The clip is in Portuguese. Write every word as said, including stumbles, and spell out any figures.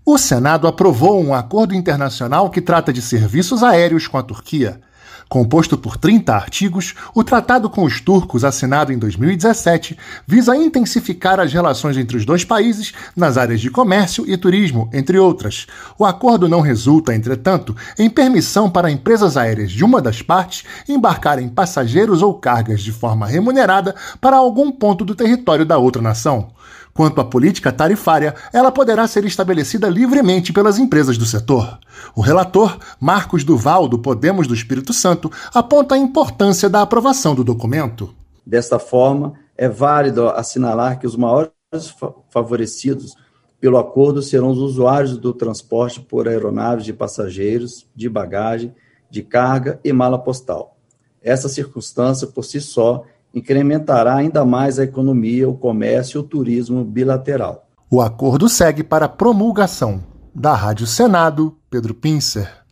O Senado aprovou um acordo internacional que trata de serviços aéreos com a Turquia. Composto por trinta artigos, o tratado com os turcos, assinado em dois mil e dezessete, visa intensificar as relações entre os dois países nas áreas de comércio e turismo, entre outras. O acordo não resulta, entretanto, em permissão para empresas aéreas de uma das partes embarcarem passageiros ou cargas de forma remunerada para algum ponto do território da outra nação. Quanto à política tarifária, ela poderá ser estabelecida livremente pelas empresas do setor. O relator, Marcos Duval, do Podemos do Espírito Santo, aponta a importância da aprovação do documento. Desta forma, é válido assinalar que os maiores favorecidos pelo acordo serão os usuários do transporte por aeronaves de passageiros, de bagagem, de carga e mala postal. Essa circunstância, por si só, incrementará ainda mais a economia, o comércio e o turismo bilateral. O acordo segue para promulgação. Da Rádio Senado, Pedro Pincer.